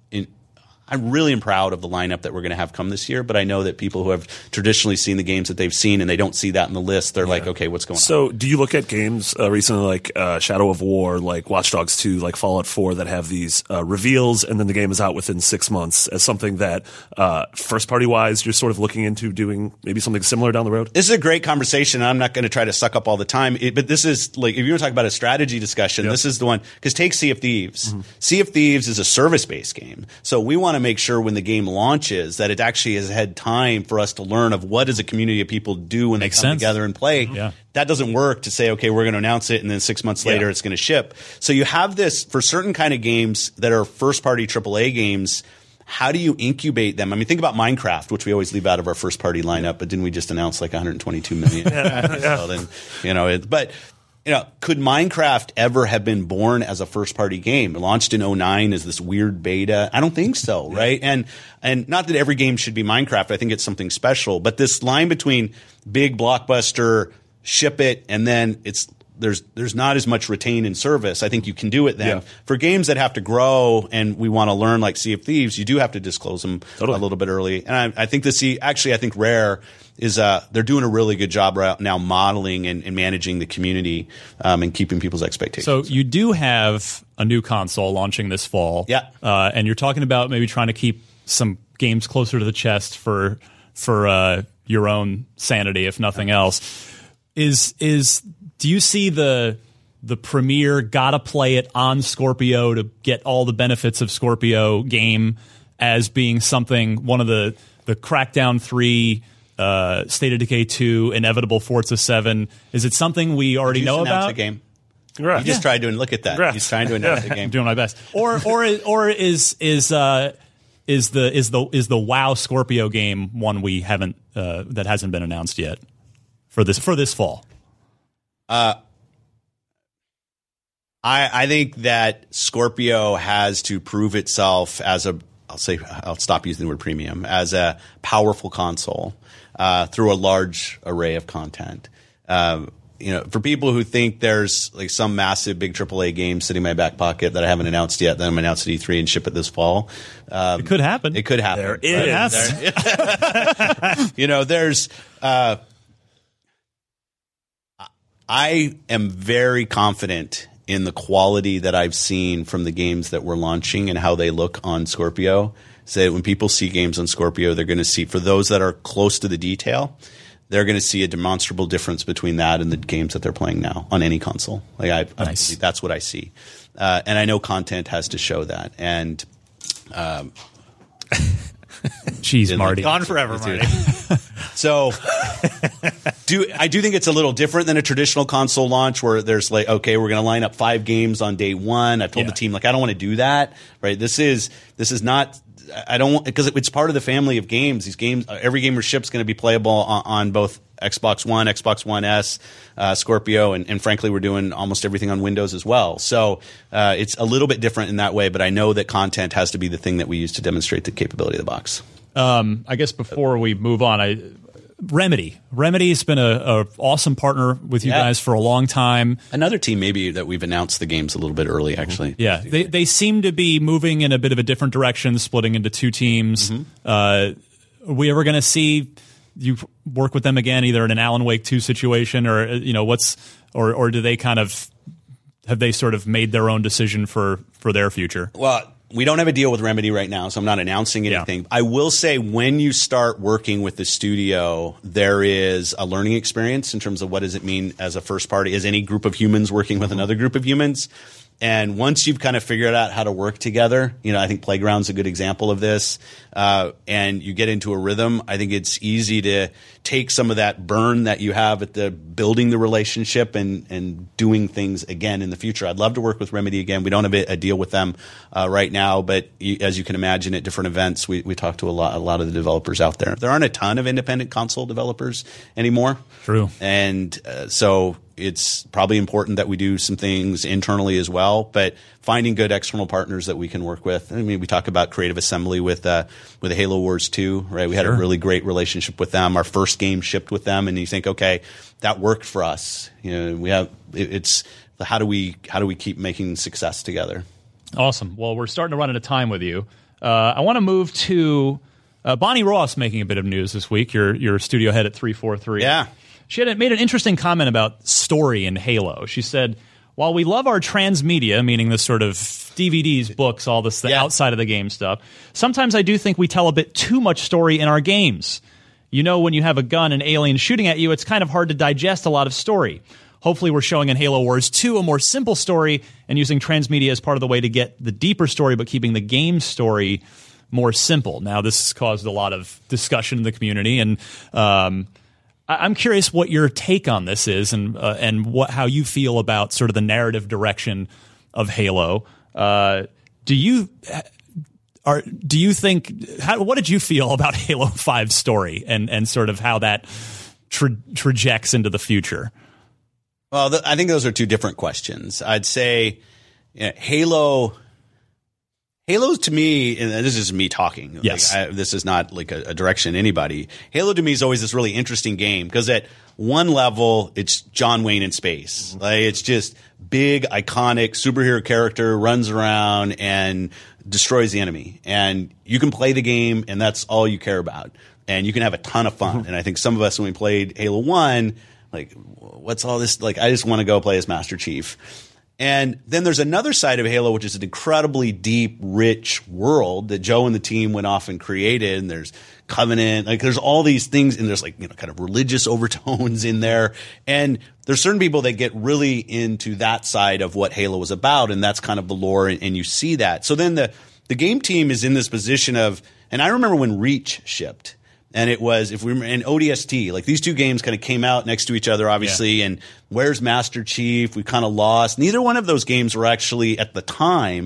proud of the lineup that we're going to have come this year, but I know that people who have traditionally seen the games that they've seen and they don't see that in the list, they're like, okay, what's going on? So do you look at games recently like Shadow of War, like Watch Dogs 2, like Fallout 4 that have these reveals and then the game is out within 6 months as something that first-party wise you're sort of looking into doing maybe something similar down the road? This is a great conversation. I'm not going to try to suck up all the time, but this is like, if you want to talk about a strategy discussion, this is the one, because take Sea of Thieves. Mm-hmm. Sea of Thieves is a service-based game. So we want to make sure when the game launches that it actually has had time for us to learn of what does a community of people do when they come together and play. Yeah. That doesn't work to say, okay, we're going to announce it and then 6 months later it's going to ship. So you have this for certain kind of games that are first-party AAA games. How do you incubate them? I mean, think about Minecraft, which we always leave out of our first-party lineup, but didn't we just announce like 122 million? So then, could Minecraft ever have been born as a first-party game? It launched in 2009 as this weird beta. I don't think so, right? And not that every game should be Minecraft. I think it's something special. But this line between big blockbuster, ship it, and then there's not as much retain in service. I think you can do it then. Yeah. For games that have to grow and we want to learn, like Sea of Thieves, you do have to disclose them a little bit early. And I think I think Rare is they're doing a really good job right now modeling and managing the community and keeping people's expectations. So you do have a new console launching this fall. Yeah. And you're talking about maybe trying to keep some games closer to the chest for your own sanity, if nothing else. Do you see the premier gotta play it on Scorpio to get all the benefits of Scorpio game as being something, one of the Crackdown 3, State of Decay 2, inevitable Forza 7? Is it something we already know about? A game. Right. He just tried to look at that. He's trying to announce the game. I'm doing my best. Or is is the WoW Scorpio game one we haven't that hasn't been announced yet for this fall? I think that Scorpio has to prove itself as I'll stop using the word premium, as a powerful console through a large array of content. For people who think there's like some massive big AAA game sitting in my back pocket that I haven't announced yet, that I'm going to announce at E3 and ship it this fall. It could happen. It could happen. There is. There's. I am very confident in the quality that I've seen from the games that we're launching and how they look on Scorpio. So that when people see games on Scorpio, they're going to see, for those that are close to the detail, they're going to see a demonstrable difference between that and the games that they're playing now on any console. Nice. That's what I see. And I know content has to show that. And Jeez, Marty. Gone forever, Marty. So I do think it's a little different than a traditional console launch where there's like, okay, we're going to line up 5 games on day one. I've told the team, like, I don't want to do that, right? This is not, I don't want, because it's part of the family of games. These games, every game we ship is going to be playable on both Xbox One, Xbox One S, Scorpio, and frankly, we're doing almost everything on Windows as well. So it's a little bit different in that way, but I know that content has to be the thing that we use to demonstrate the capability of the box. I guess before we move on, Remedy's been a awesome partner with you guys for a long time. Another team maybe that we've announced the games a little bit early, actually. Yeah, they seem to be moving in a bit of a different direction, splitting into 2 teams. Are we ever going to see you work with them again, either in an Alan Wake 2 situation, or or do they kind of have they sort of made their own decision for their future? Well, we don't have a deal with Remedy right now, so I'm not announcing anything. Yeah. I will say when you start working with the studio, there is a learning experience in terms of what does it mean as a first party, as any group of humans working with another group of humans. And once you've kind of figured out how to work together, I think Playground's a good example of this, and you get into a rhythm, I think it's easy to take some of that burn that you have at the building the relationship and doing things again in the future. I'd love to work with Remedy again. We don't have a deal with them right now, but as you can imagine, at different events, we talk to a lot of the developers out there. There aren't a ton of independent console developers anymore. True. And so it's probably important that we do some things internally as well, but finding good external partners that we can work with. I mean, we talk about Creative Assembly with the Halo Wars 2, right? We had a really great relationship with them. Our first game shipped with them, and you think, okay, that worked for us. We have it's how do we keep making success together? Awesome. Well, we're starting to run out of time with you. I want to move to Bonnie Ross making a bit of news this week. Your studio head at 343. Yeah. She made an interesting comment about story in Halo. She said, while we love our transmedia, meaning the sort of DVDs, books, all this outside of the game stuff, sometimes I do think we tell a bit too much story in our games. When you have a gun and aliens shooting at you, it's kind of hard to digest a lot of story. Hopefully we're showing in Halo Wars 2 a more simple story and using transmedia as part of the way to get the deeper story, but keeping the game story more simple. Now, this has caused a lot of discussion in the community, and I'm curious what your take on this is, and how you feel about sort of the narrative direction of Halo. Do you think? What did you feel about Halo 5's story and sort of how that trajects into the future? Well, I think those are 2 different questions. I'd say Halo's to me, and this is me talking. Yes. This is not like a direction anybody. Halo to me is always this really interesting game because at one level, it's John Wayne in space. Like, it's just big, iconic superhero character, runs around and destroys the enemy. And you can play the game, and that's all you care about. And you can have a ton of fun. And I think some of us, when we played Halo 1, like, what's all this? Like, I just want to go play as Master Chief. And then there's another side of Halo, which is an incredibly deep, rich world that Joe and the team went off and created. And there's Covenant, like there's all these things, and there's like kind of religious overtones in there. And there's certain people that get really into that side of what Halo was about, and that's kind of the lore, and you see that. So then the game team is in this position of, and I remember when Reach shipped. And it was, if we remember, and ODST, like these 2 games kind of came out next to each other, obviously. Yeah. And where's Master Chief? We kind of lost. Neither one of those games were actually, at the time,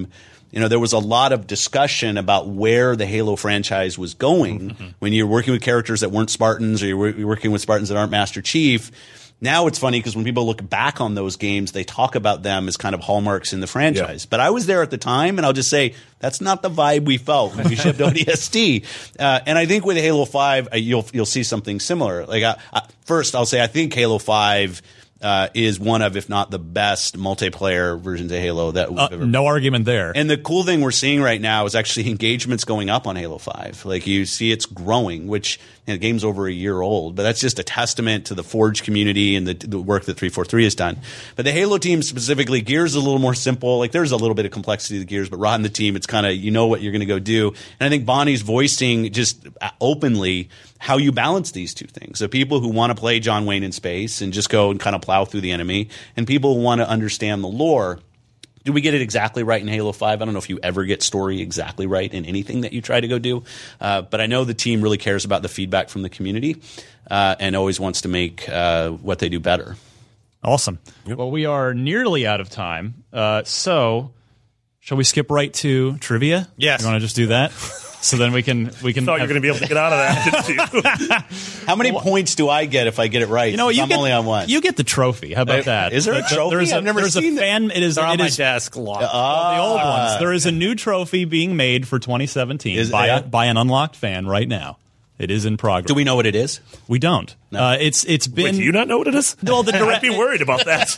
there was a lot of discussion about where the Halo franchise was going when you're working with characters that weren't Spartans or you're working with Spartans that aren't Master Chief. Now it's funny because when people look back on those games, they talk about them as kind of hallmarks in the franchise. But I was there at the time, and I'll just say that's not the vibe we felt when we shipped ODST. And I think with Halo 5, you'll see something similar. First, I'll say I think Halo 5 is one of, if not the best multiplayer versions of Halo that we've ever. No argument there. And the cool thing we're seeing right now is actually engagements going up on Halo 5. Like you see it's growing, which the game's over a year old, but that's just a testament to the Forge community and the work that 343 has done. But the Halo team specifically, Gears is a little more simple. Like there's a little bit of complexity to the Gears, but Rod and the team, it's kind of, what you're going to go do. And I think Bonnie's voicing just openly how you balance these two things. So people who want to play John Wayne in space and just go and kind of plow through the enemy, and people who want to understand the lore. Do we get it exactly right in Halo 5? I don't know if you ever get story exactly right in anything that you try to go do. But I know the team really cares about the feedback from the community and always wants to make what they do better. Awesome. Yep. Well, we are nearly out of time. So shall we skip right to trivia? Yes. You want to just do that? So then we can. Thought you were going to be able to get out of that, didn't you? How many points do I get if I get it right? I'm only on one. You get the trophy. How about that? Is there a trophy? I've never seen that. It is on my desk. Locked. The old ones. There is a new trophy being made for 2017 by an unlocked fan right now. It is in progress. Do we know what it is? We don't. No. It's been. Wait, do you not know what it is? Well, I'd be worried about that.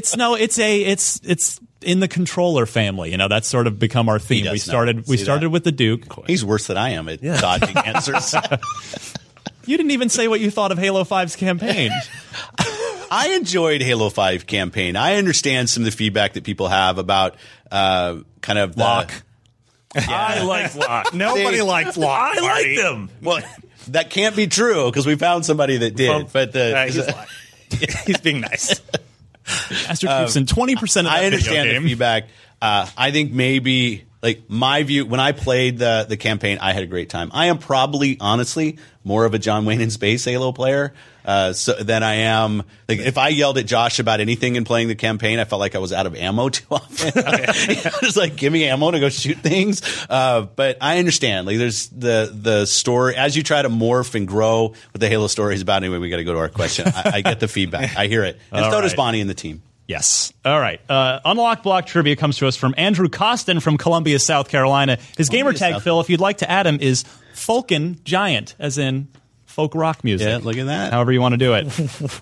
It's in the controller family. That's sort of become our theme. We started with the Duke. He's worse than I am at dodging answers. You didn't even say what you thought of Halo 5's campaign. I enjoyed Halo 5 campaign. I understand some of the feedback that people have about kind of Locke. I like Locke. Nobody likes Locke. I like them. Well, that can't be true because we found somebody that did. He's being nice. Master Chief's in 20% of that I understand video game. the feedback. I think maybe my view when I played the campaign, I had a great time. I am probably honestly more of a John Wayne in Space Halo player than I am. If I yelled at Josh about anything in playing the campaign, I felt like I was out of ammo too often. It's like give me ammo to go shoot things. But I understand. There's the story as you try to morph and grow what the Halo story is about. Anyway, we got to go to our question. I get the feedback. I hear it, and so does Bonnie and the team. Yes. All right. Unlock Block trivia comes to us from Andrew Costin from Columbia, South Carolina. His gamer tag, Phil, if you'd like to add him, is Folkin Giant, as in folk rock music. Yeah, look at that. However you want to do it.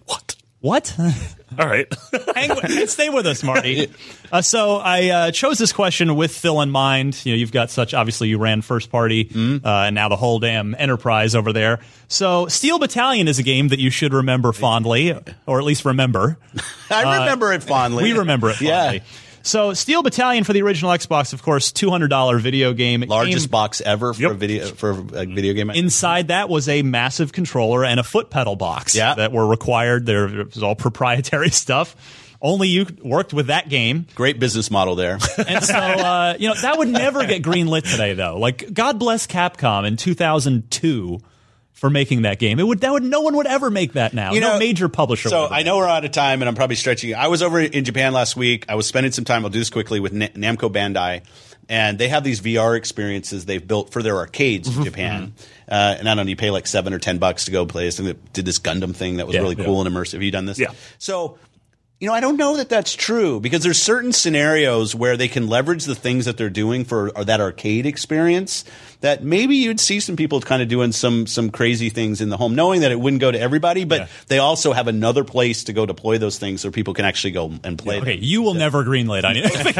What? All right. Stay with us, Marty. So I chose this question with Phil in mind. You've got obviously you ran first party, and now the whole damn enterprise over there. So Steel Battalion is a game that you should remember fondly, or at least remember. I remember it fondly. We remember it fondly. Yeah. So Steel Battalion for the original Xbox, of course, $200 video game. Largest box ever for a video game. Inside that was a massive controller and a foot pedal box that were required. It was all proprietary stuff. Only you worked with that game. Great business model there. And so, that would never get greenlit today, though. God bless Capcom in 2002 for making that game. No one would ever make that now. No major publisher. So I know we're out of time, and I'm probably stretching. I was over in Japan last week. I was spending some time. I'll do this quickly with Namco Bandai, and they have these VR experiences they've built for their arcades in Japan. And I don't know, you pay like $7 or $10 to go play this thing that did this Gundam thing that was really cool and immersive. Have you done this? Yeah. So. I don't know that that's true because there's certain scenarios where they can leverage the things that they're doing for that arcade experience that maybe you'd see some people kind of doing some crazy things in the home, knowing that it wouldn't go to everybody, but they also have another place to go deploy those things so people can actually go and play them. Okay, you will never greenlight on anything like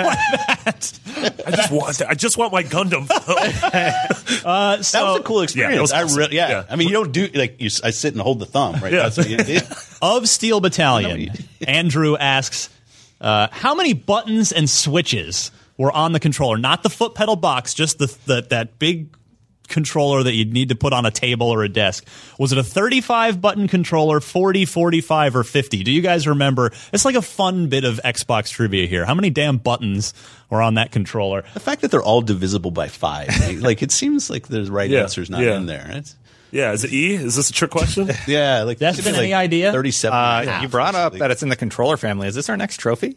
that. I just want my Gundam. That was a cool experience. Yeah, I mean, you don't do I sit and hold the thumb, right? Yeah. That's what you do. Of Steel Battalion, Andrew asks, how many buttons and switches were on the controller? Not the foot pedal box, just that big controller that you'd need to put on a table or a desk. Was it a 35-button controller, 40, 45, or 50? Do you guys remember? It's like a fun bit of Xbox trivia here. How many damn buttons were on that controller? The fact that they're all divisible by 5, it seems like the right answer's not in there. Is it E? Is this a trick question? Yeah. That's been any idea? 37. You brought up that it's in the controller family. Is this our next trophy?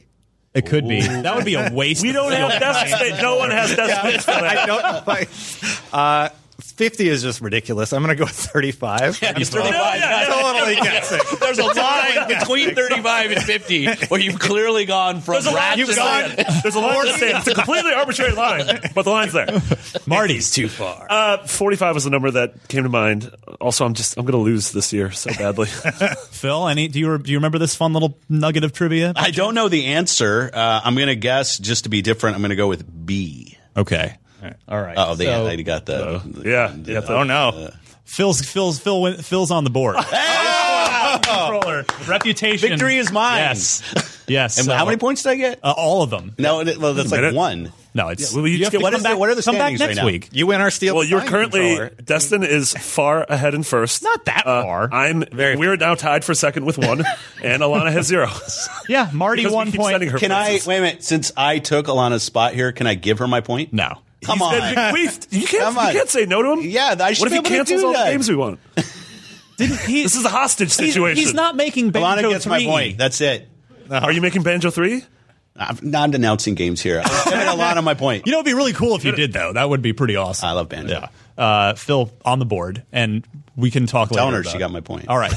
It could be. That would be a waste. We don't have desk space. No one has desk space for that. I don't know. 50 is just ridiculous. I'm going to go with 35. Yeah, 35. Totally guessing. There's a line between 35 and 50 where you've clearly gone from There's a line. There's a line to stand. It's a completely arbitrary line, but the line's there. Marty's too far. 45 was the number that came to mind. Also, I'm going to lose this year so badly. Phil, do you remember this fun little nugget of trivia? I don't know the answer. I'm going to guess, just to be different, I'm going to go with B. Okay. All right. Oh, they got the. Oh no. Phil's on the board. Controller. Reputation. Victory is mine. Yes. And how many points did I get? All of them. No, well, that's like one. No, it's. Well, you have to What are the come back standings next right now? week. You win our steel. Well, you're fine currently controller. Destin is far ahead in first. Not that far. We're now tied for second with 1, and Alana has 0. Yeah, Marty Because we 1 keep point. sending her Can I places. wait a minute? Since I took Alana's spot here, can I give her my point? No. Come He's on. been bequeathed. You Come on. can't say no to him. Yeah, I should What if be he able to cancels do all the that. games we want? This is a hostage situation. He's not making Banjo Alana gets 3. my point. That's it. Are you making Banjo 3? I'm not announcing games here. I'm giving Alana my point. You know, it'd be really cool if you did, though. That would be pretty awesome. I love Banjo. Yeah. Phil on the board, and we can talk later. Telling her about she it. got my point. All right.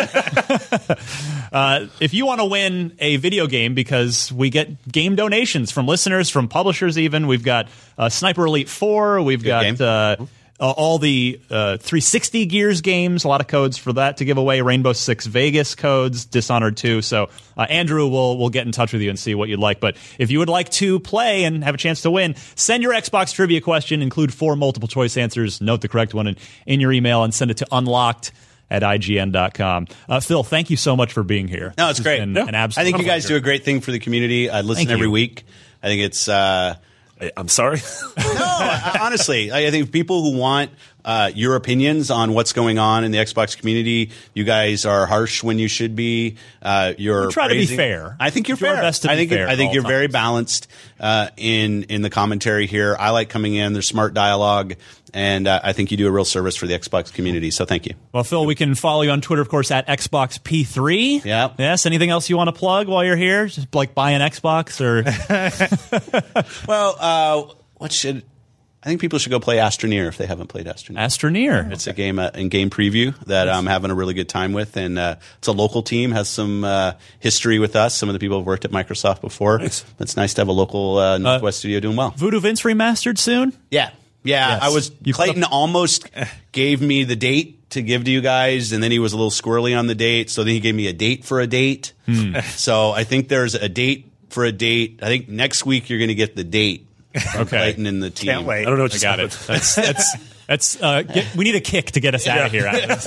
If you want to win a video game, because we get game donations from listeners, from publishers even, we've got Sniper Elite 4, we've got all the 360 Gears games, a lot of codes for that to give away, Rainbow Six Vegas codes, Dishonored 2. So Andrew will get in touch with you and see what you'd like. But if you would like to play and have a chance to win, send your Xbox trivia question, include 4 multiple choice answers, note the correct one in your email, and send it to unlocked@ign.com. Phil, thank you so much for being here. No, it's great. An absolute I think you guys pleasure. do a great thing for the community. I listen every week. I think it's... I'm sorry. No, honestly, I think people who want your opinions on what's going on in the Xbox community, you guys are harsh when you should be. You're try to be praising. fair. I think you're Do our fair. best to be fair I think at you're all very times. balanced in the commentary here. I like coming in. There's smart dialogue. And I think you do a real service for the Xbox community. So thank you. Well, Phil, we can follow you on Twitter, of course, at XboxP3. Yeah. Yes. Anything else you want to plug while you're here? Just like buy an Xbox or. Well, I think people should go play Astroneer if they haven't played Astroneer. Astroneer. It's a game in-game preview that I'm having a really good time with, and it's a local team, has some history with us. Some of the people have worked at Microsoft before. Nice. It's nice to have a local Northwest studio doing well. Voodoo Vince remastered soon? Yeah. Yes. Clayton almost gave me the date to give to you guys, and then he was a little squirrely on the date, so then he gave me a date for a date. So I think there's a date for a date. I think next week you're going to get the date. Okay. Clayton and the team. Can't wait. I don't know what I you got said. it. That's we need a kick to get us out of here.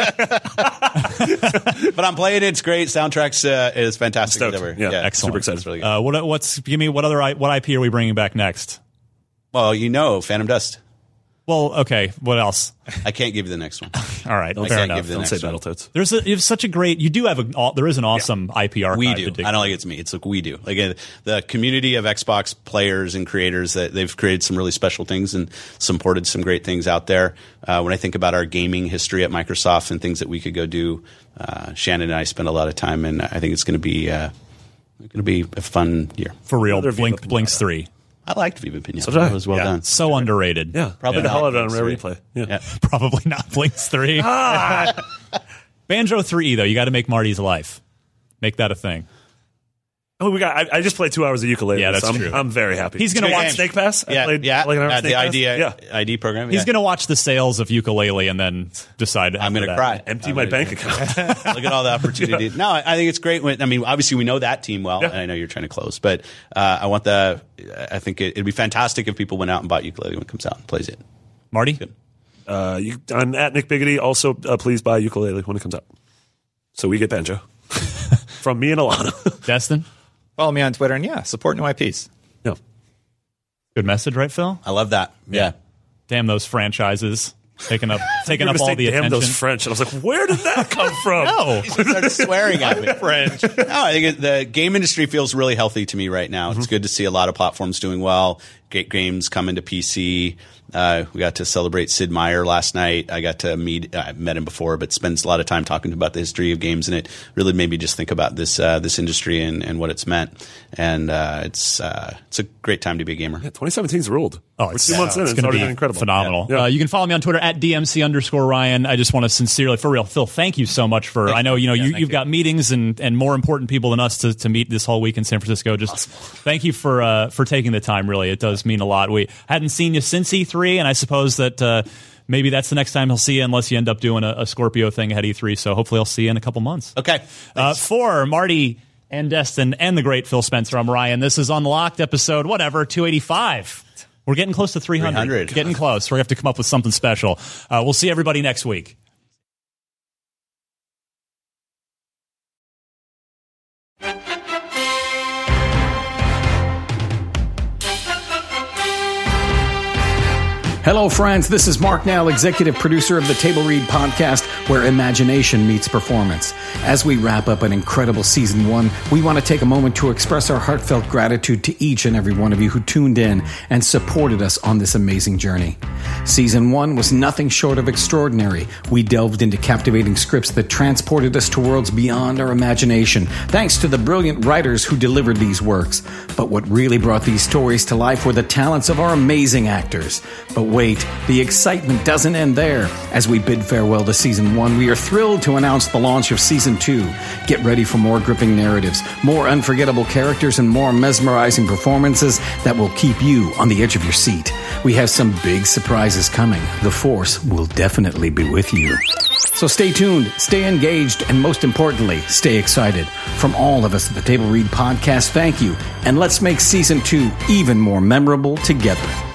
But I'm playing it. It's great. Soundtracks is fantastic. Stoked. Whatever. Yeah, Excellent. super excited. It's really good. What IP are we bringing back next? Well, Phantom Dust. Well, okay. What else? I can't give you the next one. All right. I Fair can't enough. give the Don't next say one. Battletoads. You have such a great. You do have there is an awesome IP archive. We to do. dig I don't like it's me. It's like we do. Like the community of Xbox players and creators, that they've created some really special things and supported some great things out there. When I think about our gaming history at Microsoft and things that we could go do, Shannon and I spend a lot of time, and I think it's going to be a fun year. for real. Another Viva Blinks 3. I liked Viva Pinata. So did I. It was well Yeah. done. So underrated. Yeah, Probably the not hell out on Blinks Rare 3. Replay. Yeah. Probably not Blinks 3. Banjo 3, though. You got to make Marty's life. Make that a thing. Oh, I just played 2 hours of ukulele. Yeah, that's so true. I'm very happy. He's gonna It's a good watch game. Snake Pass. I played Yeah. like an hour of The Snake Pass. ID program. He's yeah. going to watch the sales of ukulele and then decide. I'm going to after cry. that. Empty my bank account. Look at all the opportunity. No, I think it's great. Obviously we know that team well, Yeah. and I know you're trying to close, but I think it'd be fantastic if people went out and bought ukulele when it comes out and plays it. Marty? I'm at Nick Biggity. Also, please buy ukulele when it comes out. So we get banjo. From me and Alana. Destin? Follow me on Twitter, and support new IPs. Yeah. Good message, right, Phil? I love that. Yeah. Damn those franchises. Taking up You're all gonna say, the damn attention. those French. And I was like, where did that come from? No. He started swearing at me. French. No, I think the game industry feels really healthy to me right now. It's good to see a lot of platforms doing well. games coming to PC. We got to celebrate Sid Meier last night. I got to I met him before, but spends a lot of time talking about the history of games, and it really made me just think about this industry and what it's meant. And it's a great time to be a gamer. Yeah, 2017's ruled. Oh, it's 2 months in. It's going to be incredible. Phenomenal. Yeah. You can follow me on Twitter at @DMC_Ryan. I just want to sincerely, for real, Phil, thank you so much for. I know you've got meetings and more important people than us to meet this whole week in San Francisco. Just thank you for taking the time. Really, it does mean a lot. We hadn't seen you since E3, and I suppose that maybe that's the next time he'll see you, unless you end up doing a Scorpio thing ahead of E3. So hopefully, I'll see you in a couple months. Okay. For Marty and Destin and the great Phil Spencer, I'm Ryan. This is Unlocked episode 285. We're getting close to 300. Getting close. We're going to have to come up with something special. We'll see everybody next week. Hello, friends. This is Mark Nell, executive producer of the Table Read podcast, where imagination meets performance. As we wrap up an incredible season 1, we want to take a moment to express our heartfelt gratitude to each and every one of you who tuned in and supported us on this amazing journey. Season 1 was nothing short of extraordinary. We delved into captivating scripts that transported us to worlds beyond our imagination, thanks to the brilliant writers who delivered these works. But what really brought these stories to life were the talents of our amazing actors. But wait, the excitement doesn't end there. As we bid farewell to Season 1, we are thrilled to announce the launch of Season 2. Get ready for more gripping narratives, more unforgettable characters, and more mesmerizing performances that will keep you on the edge of your seat. We have some big surprises coming. The Force will definitely be with you. So stay tuned, stay engaged, and most importantly, stay excited. From all of us at the Table Read Podcast, thank you, and let's make Season 2 even more memorable together.